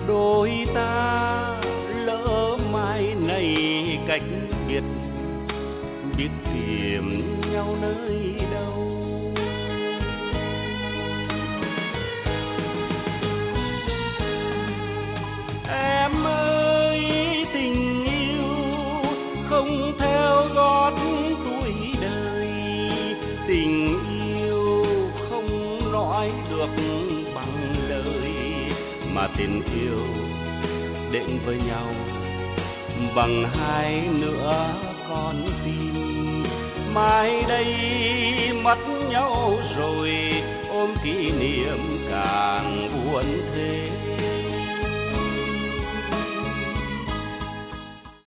đôi ta lỡ mai này cách biệt, biết tìm nhau nơi đâu. Em ơi tình yêu không theo gót tuổi đời, tình yêu không nói được bằng lời, mà tình yêu đến với nhau bằng hai nửa con tim. Mai đây mất nhau rồi ôm kỷ niệm càng buồn thêm.